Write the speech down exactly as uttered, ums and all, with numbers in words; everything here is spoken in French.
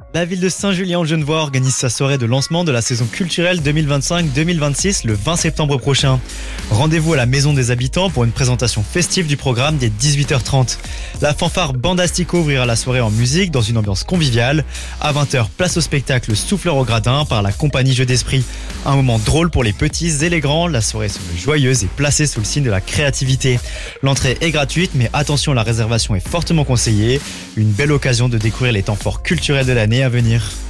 La ville de Saint-Julien-en-Genevois organise sa soirée de lancement de la saison culturelle deux mille vingt-cinq deux mille vingt-six le vingt septembre prochain. Rendez-vous à la Maison des Habitants pour une présentation festive du programme dès dix-huit heures trente. La fanfare Bandastico ouvrira la soirée en musique dans une ambiance conviviale. À vingt heures, place au spectacle Souffleur au gradin par la compagnie Jeux d'Esprit. Un moment drôle pour les petits et les grands, la soirée se veut joyeuse et placée sous le signe de la créativité. L'entrée est gratuite, mais attention, la réservation est fortement conseillée. Une belle occasion de découvrir les temps forts culturels de l'année à venir.